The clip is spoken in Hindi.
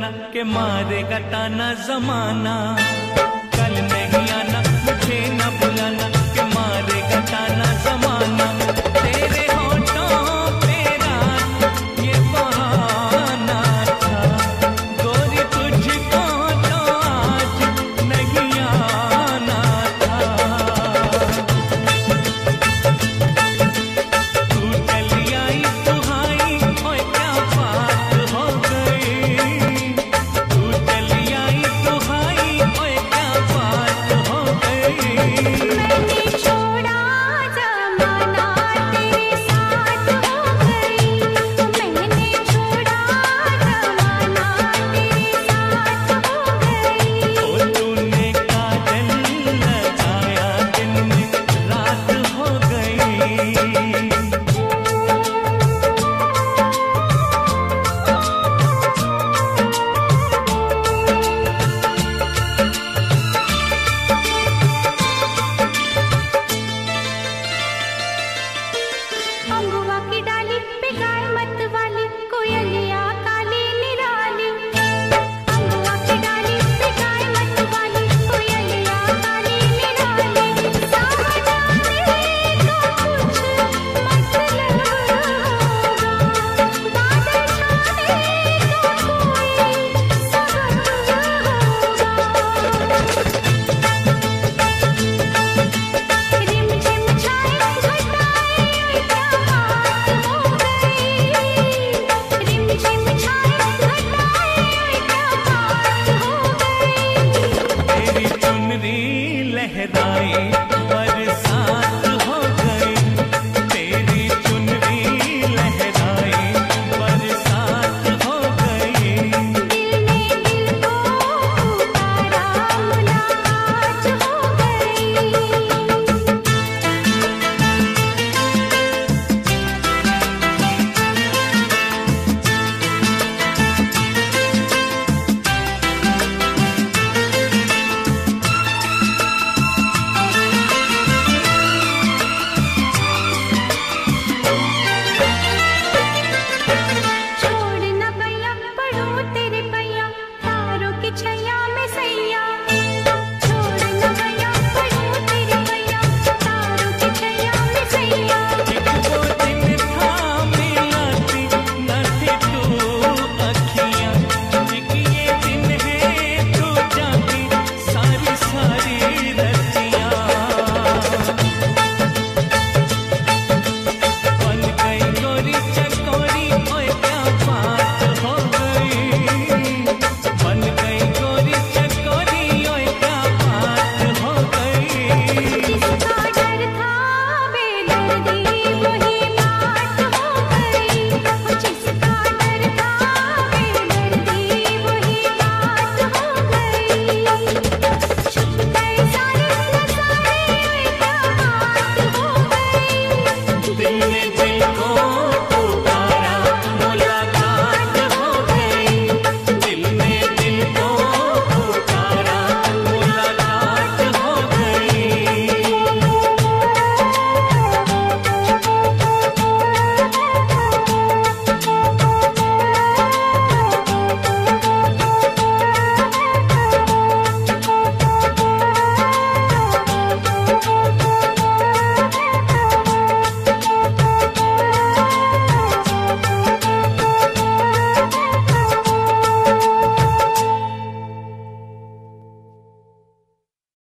बुलाना के मारेगा ताना जमाना। कल नहीं आना मुझे न बुलाना के मारेगा ताना जमाना। तेरे होठों पे रात ये बहाना था, गोरी तुझको तो आज नहीं आना था। तू चली आई सुहाई ओए क्या बात हो गई। तू चली आई सुहाई ओए क्या बात हो गई। मैंने छोड़ा जमाना तेरे साथ हो गई। मैंने छोड़ा जमाना तेरे साथ हो गई। ओ तूने काजल लगाया दिन में रात हो गई। अम्बुआ की डाली पे गाय मत वाली कोयलिया काली निराली। अम्बुआ की डाली पे गाय मत वाली कोयलिया काली निराली। सावधानी का कुछ मतलब होगा, बादल छाने का कोई सबब होगा। रिम झिम छाए घटाए क्या बात हो गई। रिम झिम छाए घटाए क्या बात हो गई। तेरी चुनरी लहराई